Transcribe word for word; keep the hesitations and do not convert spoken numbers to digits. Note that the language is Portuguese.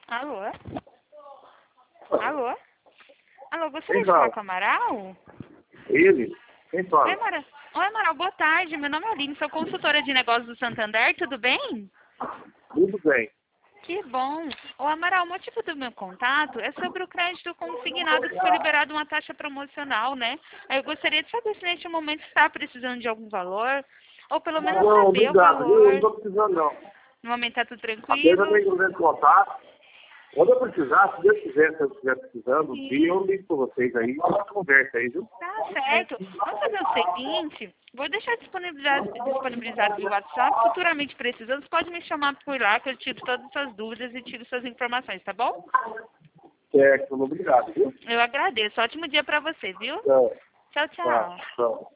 Alô? Alô? Alô, gostaria de falar com o Amaral? Ele? Quem fala? Oi, Amaral. Oi, Amaral, boa tarde. Meu nome é Aline, sou consultora de negócios do Santander, tudo bem? Tudo bem. Que bom. Ô, Amaral, o motivo do meu contato é sobre o crédito consignado que foi liberado uma taxa promocional, né? Eu gostaria de saber se neste momento está precisando de algum valor, ou pelo menos Não, saber o obrigado. Eu não valor. estou precisando, não. No momento está tudo Apenas tranquilo? entrando em contato. Quando eu precisar, se Deus quiser, se eu estiver precisando, um dia eu ligo para vocês aí, uma conversa aí, viu? Tá certo. Vamos fazer o seguinte, vou deixar disponibilizado, disponibilizado no WhatsApp, futuramente precisando, você pode me chamar por lá que eu tiro todas as suas dúvidas e tiro suas informações, tá bom? Certo, obrigado, viu? Eu agradeço. Ótimo dia pra você, viu? Tchau. Tchau, Tá, tchau. tchau.